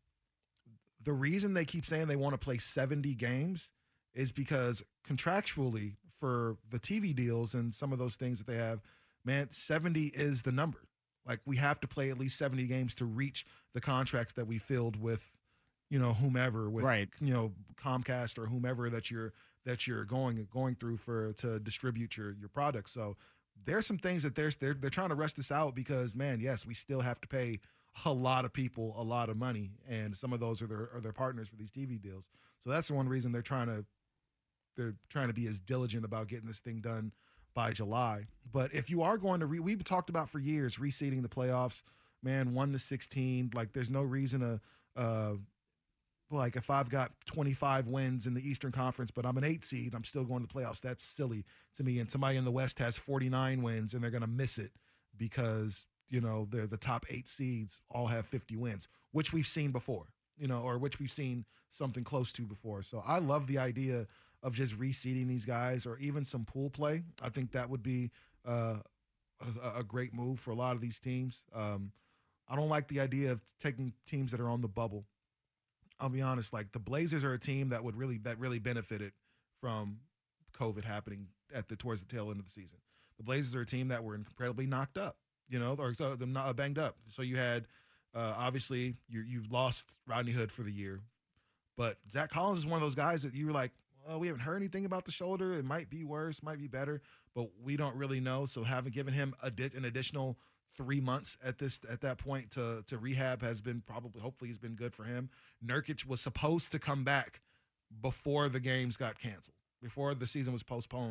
J: The reason they keep saying they want to play seventy games is because contractually, for the T V deals and some of those things that they have, man, seventy is the number. Like we have to play at least seventy games to reach the contracts that we filled with, you know, whomever, with
I: right.
J: you know Comcast or whomever that you're that you're going going through for to distribute your your products. So there's some things that they're they're they're trying to rest this out because, man, yes, we still have to pay a lot of people a lot of money, and some of those are their are their partners for these T V deals. So that's the one reason they're trying to. They're trying to be as diligent about getting this thing done by July. But if you are going to, re- we've talked about for years, reseeding the playoffs, man, one to sixteen, like there's no reason to, uh, like if I've got twenty-five wins in the Eastern Conference, but I'm an eight seed, I'm still going to the playoffs. That's silly to me. And somebody in the West has forty-nine wins and they're going to miss it because, you know, they're the top eight seeds all have fifty wins, which we've seen before, you know, or which we've seen something close to before. So I love the idea of just reseeding these guys, or even some pool play. I think that would be uh, a, a great move for a lot of these teams. Um, I don't like the idea of taking teams that are on the bubble. I'll be honest, like the Blazers are a team that would really that really benefited from COVID happening at the towards the tail end of the season. The Blazers are a team that were incredibly knocked up, you know, or so they're not banged up. So you had uh, obviously you you lost Rodney Hood for the year, but Zach Collins is one of those guys that you were like, oh, we haven't heard anything about the shoulder. It might be worse, might be better, but we don't really know. So having given him a di- an additional three months at this at that point to to rehab has been probably, hopefully, has been good for him. Nurkic was supposed to come back before the games got canceled, before the season was postponed.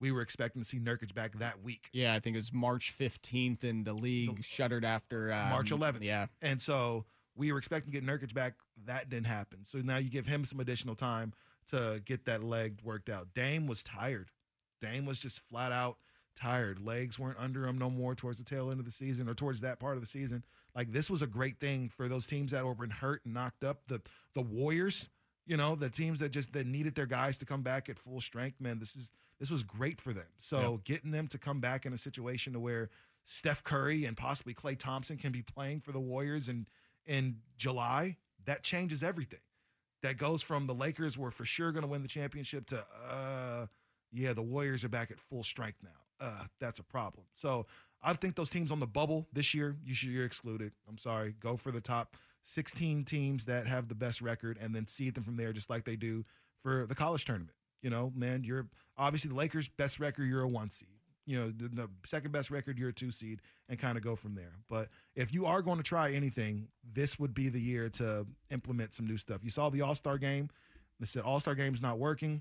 J: we were expecting to see Nurkic back that week.
I: Yeah, I think it was March fifteenth, and the league the, shuttered after um,
J: March eleventh.
I: Yeah.
J: And so we were expecting to get Nurkic back. That didn't happen. So now you give him some additional time to get that leg worked out. Dame was tired. Dame was just flat out tired. Legs weren't under him no more towards the tail end of the season or towards that part of the season. Like, this was a great thing for those teams that were been hurt and knocked up. The the Warriors, you know, the teams that just that needed their guys to come back at full strength, man, this is this was great for them. So yeah. getting them to come back in a situation to where Steph Curry and possibly Klay Thompson can be playing for the Warriors in, in July, that changes everything. That goes from the Lakers were for sure going to win the championship to, uh, yeah, the Warriors are back at full strength now. Uh, that's a problem. So I think those teams on the bubble this year, you should, you're excluded. I'm sorry. Go for the top sixteen teams that have the best record and then seed them from there just like they do for the college tournament. You know, man, you're obviously the Lakers' best record, you're a one seed. You know, the, the second best record, you're a two seed, and kind of go from there. But if you are going to try anything, this would be the year to implement some new stuff. You saw the All-Star game. They said All-Star game's not working.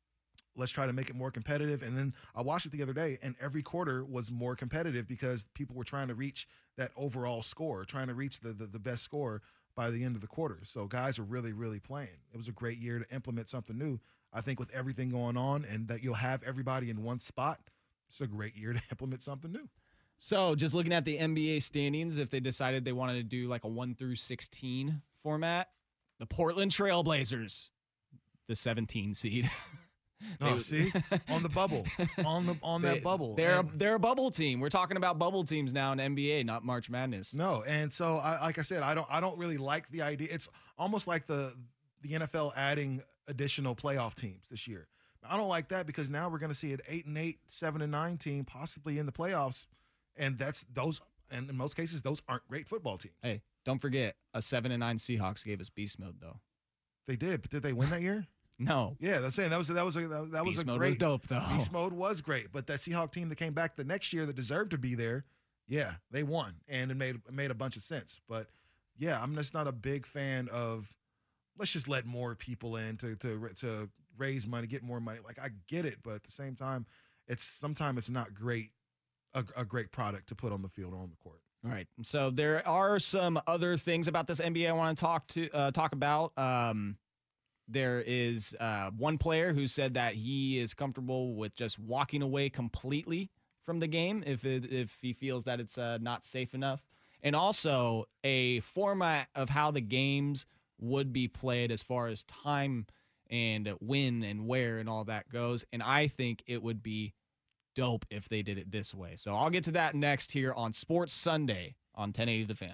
J: Let's try to make it more competitive. And then I watched it the other day, and every quarter was more competitive because people were trying to reach that overall score, trying to reach the, the, the best score by the end of the quarter. So guys are really, really playing. It was a great year to implement something new. I think with everything going on and that you'll have everybody in one spot, it's a great year to implement something new.
I: So just looking at the N B A standings, if they decided they wanted to do like a one through sixteen format, the Portland Trailblazers, the seventeen seed.
J: Oh, see, on the bubble, on the on that
I: they,
J: bubble.
I: They're
J: and,
I: a, they're a bubble team. We're talking about bubble teams now in N B A, not March Madness.
J: No, and so I, like I said, I don't I don't really like the idea. It's almost like the the N F L adding additional playoff teams this year. I don't like that because now we're going to see an eight and eight, seven and nine team possibly in the playoffs, and that's those. And in most cases, those aren't great football teams.
I: Hey, don't forget a seven and nine Seahawks gave us beast mode though.
J: They did, but did they win that year?
I: No.
J: Yeah, that's saying that was that was a that, that was
I: Beast
J: a
I: mode
J: great
I: was dope though.
J: Beast mode was great, but that Seahawks team that came back the next year that deserved to be there, yeah, they won, and it made it made a bunch of sense. But yeah, I'm just not a big fan of let's just let more people in to to to raise money, get more money. Like I get it, but at the same time, it's sometimes it's not great a, a great product to put on the field or on the court.
I: All right. So there are some other things about this N B A I want to talk to uh, talk about. Um, There is uh, one player who said that he is comfortable with just walking away completely from the game if it, if he feels that it's uh, not safe enough. And also a format of how the games would be played as far as time and when and where and all that goes. And I think it would be dope if they did it this way. So I'll get to that next here on Sports Sunday on ten eighty The Fan.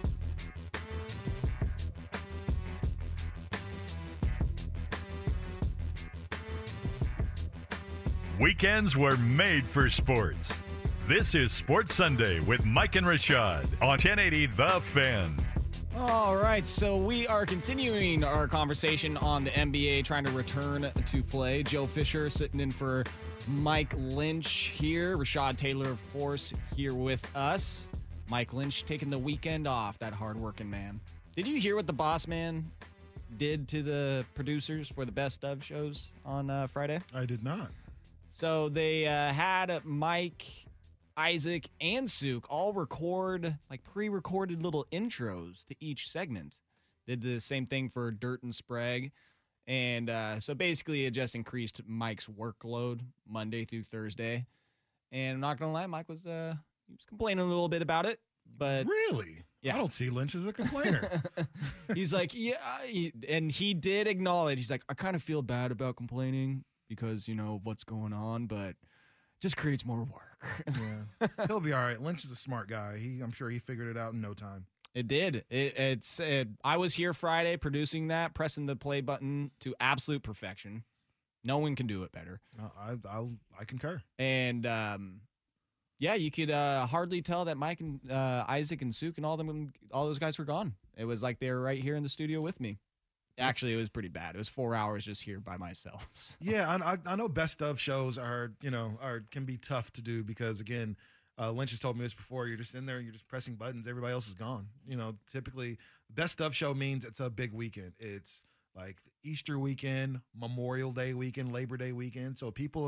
C: Weekends were made for sports. This is Sports Sunday with Mike and Rashad on ten eighty The Fan.
I: All right, so we are continuing our conversation on the N B A, trying to return to play. Joe Fisher sitting in for Mike Lynch here. Rashad Taylor, of course, here with us. Mike Lynch taking the weekend off, that hardworking man. Did you hear what the boss man did to the producers for the Best Of shows on uh, Friday?
J: I did not.
I: So they uh, had Mike, Isaac, and Suk all record like pre-recorded little intros to each segment. Did the same thing for Dirt and Sprague. And uh, so basically it just increased Mike's workload Monday through Thursday. And I'm not going to lie, Mike was, uh, he was complaining a little bit about it. But
J: really? Yeah. I don't see Lynch as a complainer.
I: He's like, yeah. He, and he did acknowledge, he's like, I kind of feel bad about complaining because, you know, what's going on, but just creates more work.
J: Yeah, he'll be all right. Lynch is a smart guy. He, I'm sure he figured it out in no time.
I: It did. It, it's. It, I was here Friday producing that, pressing the play button to absolute perfection. No one can do it better.
J: Uh, I, I'll, I concur.
I: And um, yeah, you could uh, hardly tell that Mike and uh, Isaac and Suk and all them, all those guys were gone. It was like they were right here in the studio with me. Actually, it was pretty bad. It was four hours just here by myself. So.
J: Yeah, I, I know best of shows are, you know, are can be tough to do because, again, uh, Lynch has told me this before. You're just in there and you're just pressing buttons. Everybody else is gone. You know, typically, best of show means it's a big weekend. It's like Easter weekend, Memorial Day weekend, Labor Day weekend. So people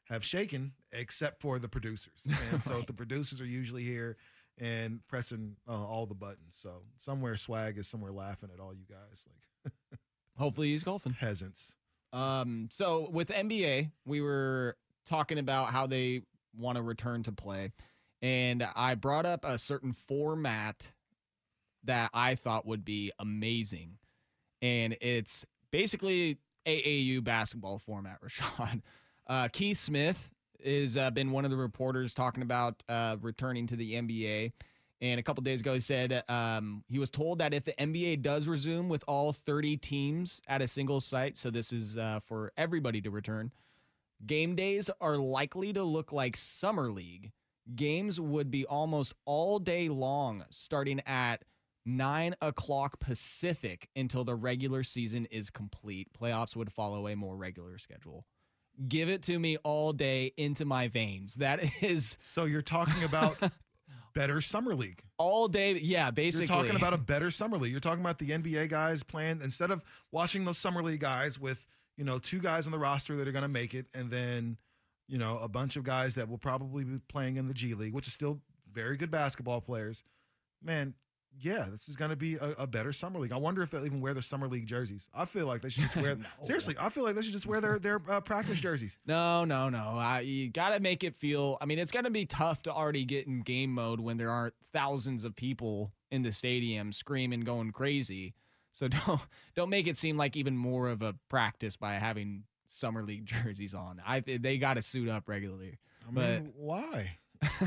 J: have shaken, except for the producers. And so
I: Right.
J: the producers are usually here and pressing uh, all the buttons. So somewhere Swag is somewhere laughing at all you guys like
I: Hopefully he's golfing.
J: peasants.
I: Um, so with N B A, we were talking about how they want to return to play, and I brought up a certain format that I thought would be amazing, and it's basically A A U basketball format, Rashad. Uh, Keith Smith has uh, been one of the reporters talking about uh, returning to the N B A. And a couple days ago, he said um, he was told that if the N B A does resume with all thirty teams at a single site, so this is uh, for everybody to return, game days are likely to look like Summer League. Games would be almost all day long, starting at nine o'clock Pacific until the regular season is complete. Playoffs would follow a more regular schedule. Give it to me all day into my veins. That is
J: So you're talking about better summer league.
I: all day. Yeah, basically.
J: You're talking about a better summer league. You're talking about the N B A guys playing, instead of watching those summer league guys with, you know, two guys on the roster that are going to make it, and then, you know, a bunch of guys that will probably be playing in the G League, which is still very good basketball players. Man, yeah, this is going to be a, a better summer league. I wonder if they'll even wear the summer league jerseys. I feel like they should just wear.
I: No.
J: Seriously, I feel like they should just wear their their uh, practice jerseys.
I: No, no, no. Uh, you got to make it feel. I mean, it's going to be tough to already get in game mode when there aren't thousands of people in the stadium screaming, going crazy. So don't don't make it seem like even more of a practice by having summer league jerseys on. I they got to suit up regularly.
J: I mean, why?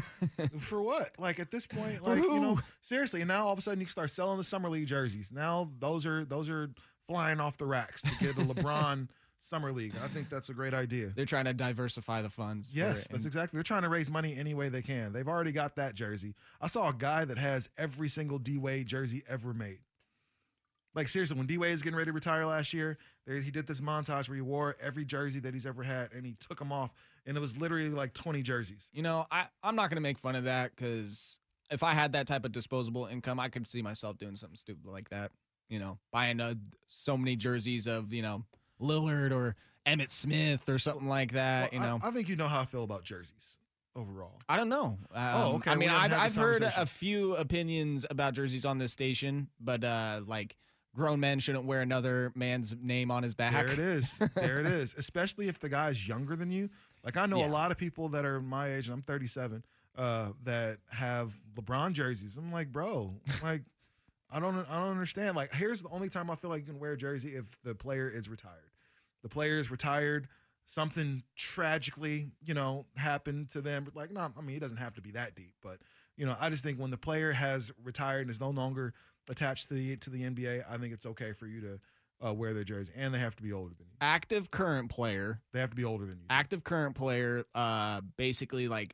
J: For what? Like at this point,
I: For
J: like you know,
I: who?
J: seriously. And now all of a sudden you can start selling the summer league jerseys. Now those are those are flying off the racks to get the LeBron summer league. I think that's a great idea.
I: They're trying to diversify the funds. for
J: Yes,
I: it.
J: that's
I: And
J: exactly. They're trying to raise money any way they can. They've already got that jersey. I saw a guy that has every single D Wade jersey ever made. Like seriously, when D Wade was getting ready to retire last year, there, he did this montage where he wore every jersey that he's ever had, and he took them off, and it was literally like twenty jerseys.
I: You know, I, I'm not going to make fun of that because if I had that type of disposable income, I could see myself doing something stupid like that. You know, buying uh, so many jerseys of, you know, Lillard or Emmett Smith or something like that,
J: Well,
I: you know.
J: I, I think you know how I feel about jerseys overall.
I: I don't know. Um,
J: Oh, okay,
I: I
J: we
I: mean,
J: haven't
I: I've,
J: had
I: I've
J: this
I: heard a
J: conversation.
I: few opinions about jerseys on this station, but uh, like grown men shouldn't wear another man's name on his back.
J: There it is. There it is. Especially if the guy's younger than you. Like I know
I: Yeah.
J: a lot of people that are my age, and I'm thirty-seven, uh, that have LeBron jerseys. I'm like, bro, like I don't I don't understand. Like here's the only time I feel like you can wear a jersey if the player is retired. The player is retired, something tragically, you know, happened to them. But like, no, I mean, it doesn't have to be that deep, but you know, I just think when the player has retired and is no longer attached to the to the N B A, I think it's okay for you to uh, wear their jersey, and they have to be older than you.
I: Active current player,
J: They have to be older than you.
I: active current player, uh, basically like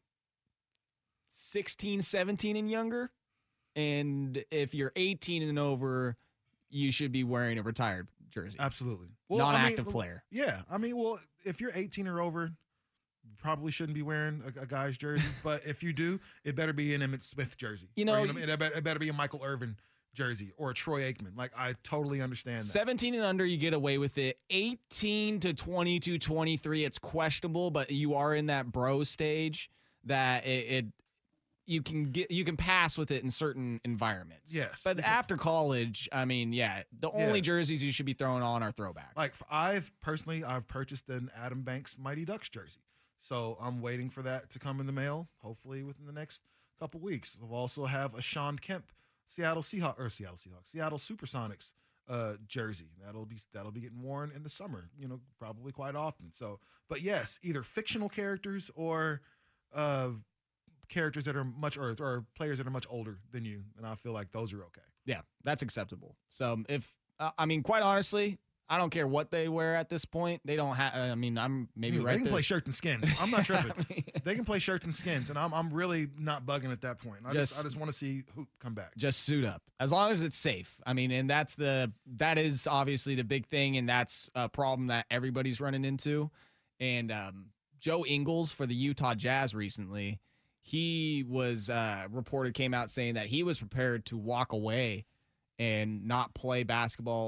I: sixteen, seventeen and younger. And if you're eighteen and over, you should be wearing a retired jersey.
J: Absolutely.
I: Non-active
J: well,
I: player.
J: Yeah. I mean, well, if you're eighteen or over, you probably shouldn't be wearing a, a guy's jersey. But if you do, it better be an Emmett Smith jersey.
I: You
J: Or,
I: know,
J: what I mean? it, better, it better be a Michael Irvin jersey or a Troy Aikman. Like, I totally understand that.
I: seventeen and under, you get away with it. eighteen to twenty-two, twenty-three, it's questionable, but you are in that bro stage that it, it you can get you can pass with it in certain environments.
J: Yes.
I: But
J: Because-
I: after college, I mean, yeah, the only
J: Yeah.
I: jerseys you should be throwing on are throwbacks.
J: Like, I've personally, I've purchased an Adam Banks Mighty Ducks jersey. So I'm waiting for that to come in the mail, hopefully within the next couple weeks. I'll also have a Sean Kemp Seattle Seahawks or Seattle Seahawks, Seattle Supersonics uh, jersey. That'll be that'll be getting worn in the summer, you know, probably quite often. So, but yes, either fictional characters or uh, characters that are much or, or players that are much older than you, and I feel like those are okay.
I: Yeah, that's acceptable. So if uh, I mean, quite honestly, I don't care what they wear at this point. They don't have. I mean, I'm maybe
J: Dude,
I: right
J: they can
I: there.
J: play shirts and skins. I'm not tripping.
I: I mean,
J: They can play shirts and skins, and I'm I'm really not bugging at that point. I just,
I: Just-
J: I just want to see Hoop come back.
I: just suit up as long as it's safe. I mean, and that's the that is obviously the big thing, and that's a problem that everybody's running into. And um, Joe Ingles for the Utah Jazz recently, he was uh, reported came out saying that he was prepared to walk away and not play basketball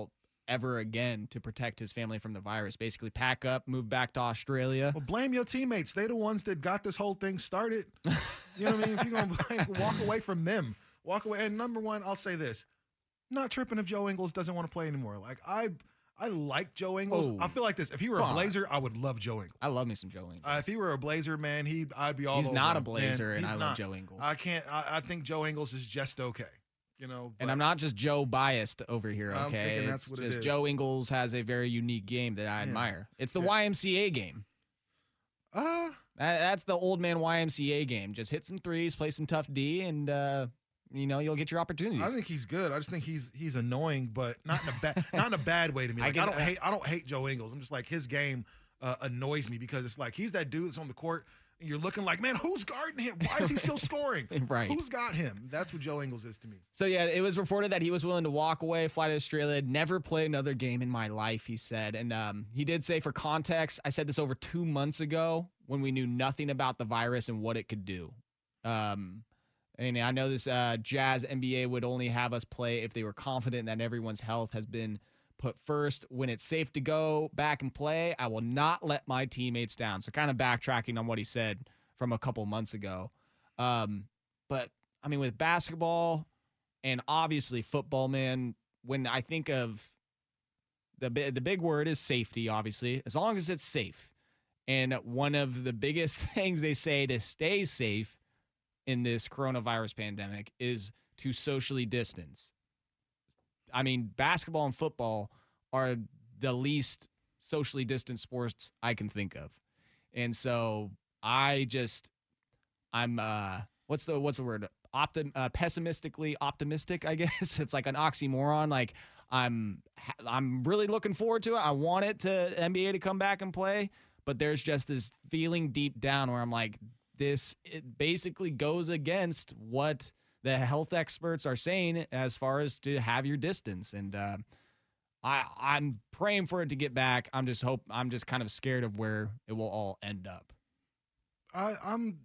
I: ever again to protect his family from the virus. Basically pack up, move back to Australia.
J: Well, blame your teammates. They're the ones that got this whole thing started. You know what I mean? If you're going to walk away from them, walk away. And number one, I'll say this. Not tripping if Joe Ingles doesn't want to play anymore. Like, I I like Joe Ingles.
I: Oh,
J: I feel like this. If he were a Blazer, I would love Joe Ingles.
I: I love me some Joe Ingles.
J: Uh, if he were a Blazer, man, he I'd be all
I: He's
J: over
I: not
J: him.
I: a Blazer,
J: Man,
I: and
J: he's
I: I
J: not.
I: love Joe Ingles.
J: I can't. I, I think Joe Ingles is just okay. You know,
I: and I'm not just Joe biased over here, okay?
J: I'm thinking that's
I: it's
J: what it
I: just
J: is.
I: Joe Ingles has a very unique game that I
J: Yeah.
I: admire. It's the
J: Yeah.
I: Y M C A game.
J: Uh,
I: That, that's the old man Y M C A game. Just hit some threes, play some tough D, and uh, you know you'll get your opportunities.
J: I think he's good. I just think he's he's annoying, but not in a bad not in a bad way to me.
I: I
J: Like, I,
I: get-
J: don't hate I don't hate Joe Ingles. I'm just like his game uh, annoys me because it's like he's that dude that's on the court and you're looking like, man, who's guarding him? Why is he still scoring?
I: Right.
J: Who's got him? That's what Joe Ingles is to me.
I: So, yeah, it was reported that he was willing to walk away, fly to Australia, never play another game in my life, he said. And um, he did say, for context, I said this over two months ago when we knew nothing about the virus and what it could do. Um, and I know this uh, Jazz N B A would only have us play if they were confident that everyone's health has been put first. When it's safe to go back and play, I will not let my teammates down. So kind of backtracking on what he said from a couple months ago. Um, but, I mean, with basketball and obviously football, man, when I think of the, the big word is safety, obviously, as long as it's safe. And one of the biggest things they say to stay safe in this coronavirus pandemic is to socially distance. I mean, basketball and football are the least socially distant sports I can think of. And so I just, I'm, uh, what's the, what's the word? Optim, uh, pessimistically optimistic, I guess. It's like an oxymoron. Like I'm, I'm really looking forward to it. I want it to N B A to come back and play, but there's just this feeling deep down where I'm like, this, it basically goes against what the health experts are saying as far as to have your distance. And uh, I, I'm praying for it to get back. I'm just hope I'm just kind of scared of where it will all end up.
J: I, I'm.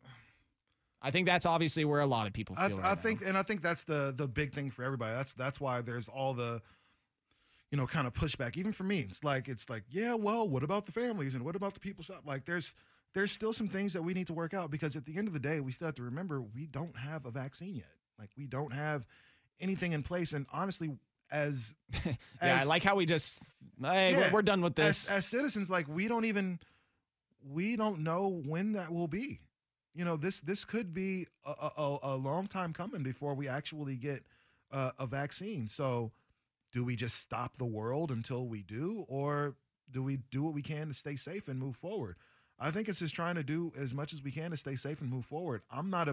I: I think that's obviously where a lot of people feel.
J: I,
I: right
J: I
I: now.
J: think, and I think that's the the big thing for everybody. That's that's why there's all the, you know, kind of pushback. Even for me, it's like it's like, yeah, well, what about the families and what about the people shop? Like, there's there's still some things that we need to work out because at the end of the day, we still have to remember we don't have a vaccine yet. Like, we don't have anything in place. And honestly, as
I: yeah,
J: as,
I: I like how we just hey,
J: yeah,
I: we're, we're done with this.
J: As, as citizens, like we don't even we don't know when that will be. You know, this this could be a, a, a long time coming before we actually get uh, a vaccine. So, do we just stop the world until we do, or do we do what we can to stay safe and move forward? I think it's just trying to do as much as we can to stay safe and move forward. I'm not a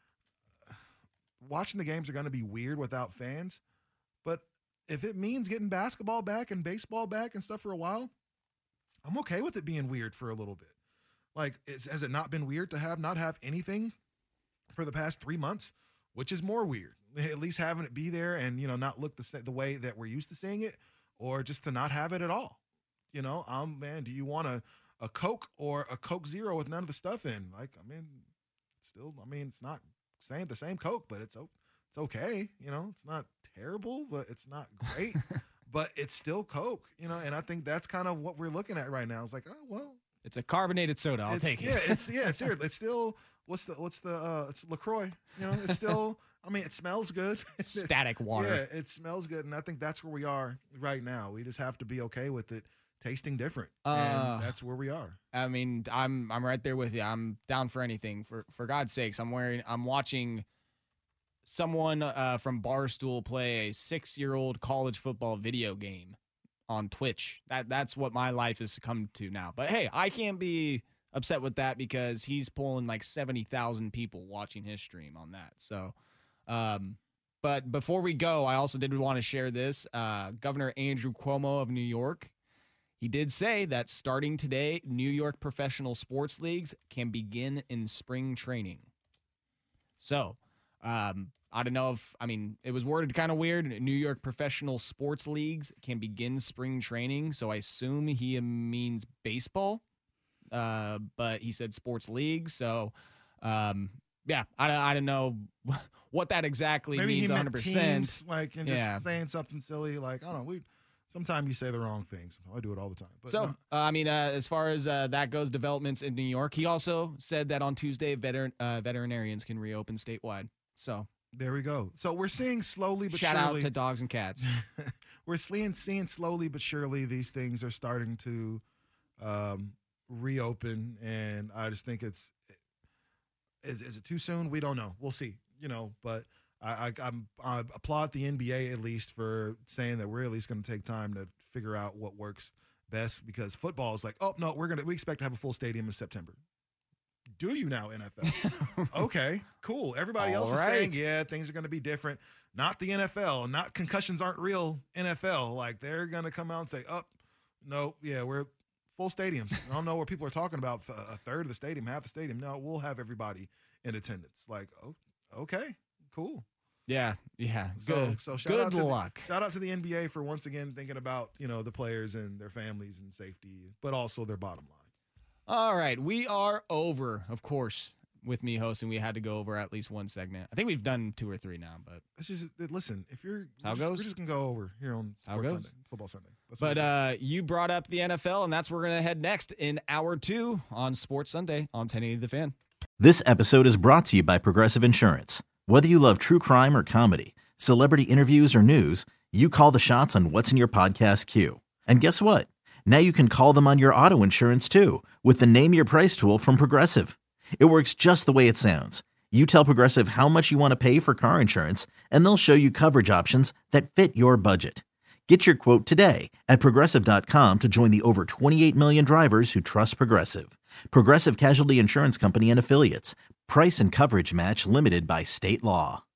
J: watching the games are going to be weird without fans, but if it means getting basketball back and baseball back and stuff for a while, I'm okay with it being weird for a little bit. Like, is, has it not been weird to have not have anything for the past three months, which is more weird? At least having it be there and, you know, not look the the way that we're used to seeing it, or just to not have it at all. You know, um, man, do you want a, a Coke or a Coke Zero with none of the stuff in? Like, I mean, still, I mean, it's not same the same Coke, but it's it's okay. You know, it's not terrible, but it's not great. But it's still Coke, you know, and I think that's kind of what we're looking at right now. It's like, oh well.
I: It's a carbonated soda. I'll
J: It's,
I: take it.
J: yeah, it's yeah, it's here. It's still what's the what's the uh it's LaCroix. You know, it's still I mean, it smells good.
I: Static water.
J: Yeah, it smells good. And I think that's where we are right now. We just have to be okay with it tasting different.
I: Uh,
J: and that's where we are.
I: I mean, I'm I'm right there with you. I'm down for anything. For for God's sakes, I'm wearing I'm watching someone uh, from Barstool play a six-year-old college football video game on Twitch. That that's what my life has come to now. But hey, I can't be upset with that because he's pulling like seventy thousand people watching his stream on that. So, um, but before we go, I also did want to share this. Uh, Governor Andrew Cuomo of New York, he did say that starting today, New York professional sports leagues can begin in spring training. So, um, I don't know if, I mean, it was worded kind of weird. New York professional sports leagues can begin spring training. So I assume he means baseball, uh, but he said sports league. So, um, yeah, I, I don't know what that exactly
J: Maybe
I: means
J: he
I: one
J: meant
I: hundred percent.
J: teams, like, and just
I: Yeah.
J: saying something silly, like, I don't know, we Sometimes you say the wrong things. I do it all the time. But
I: so,
J: no.
I: uh, I mean, uh, as far as uh, that goes, developments in New York, he also said that on Tuesday, veteran uh, veterinarians can reopen statewide. So
J: there we go. So we're seeing slowly but
I: shout
J: surely.
I: out to dogs and cats.
J: We're seeing, seeing slowly but surely these things are starting to um, reopen, and I just think it's is, is it too soon? We don't know. We'll see. You know, but I, I, I'm, I applaud the N B A at least for saying that we're at least going to take time to figure out what works best, because football is like, oh no, we're gonna we expect to have a full stadium in September. Do you now, N F L? Okay, cool. Everybody
I: All
J: else
I: right.
J: is saying, yeah, things are going to be different. Not the N F L. Not concussions aren't real N F L. Like, they're going to come out and say, oh, no, yeah, we're full stadiums. I don't know what people are talking about, a third of the stadium, half the stadium. No, we'll have everybody in attendance. Like, oh, okay, cool.
I: Yeah, yeah.
J: So,
I: Good.
J: so shout
I: Good
J: out to
I: luck.
J: The, shout out to the N B A for once again thinking about, you know, the players and their families and safety, but also their bottom line.
I: All right, we are over, of course, with me hosting. We had to go over at least one segment. I think we've done two or three now, but
J: it's just listen. If you're
I: how
J: we're
I: it
J: just,
I: goes,
J: we're just gonna go over here on
I: how it
J: Sports
I: goes.
J: Sunday, Football Sunday. That's
I: but uh, you brought up the N F L, and that's where we're gonna head next in hour two on Sports Sunday on ten eighty The Fan.
K: This episode is brought to you by Progressive Insurance. Whether you love true crime or comedy, celebrity interviews or news, you call the shots on what's in your podcast queue. And guess what? Now you can call them on your auto insurance too with the Name Your Price tool from Progressive. It works just the way it sounds. You tell Progressive how much you want to pay for car insurance, and they'll show you coverage options that fit your budget. Get your quote today at Progressive dot com to join the over twenty-eight million drivers who trust Progressive. Progressive Casualty Insurance Company and Affiliates. Price and coverage match limited by state law.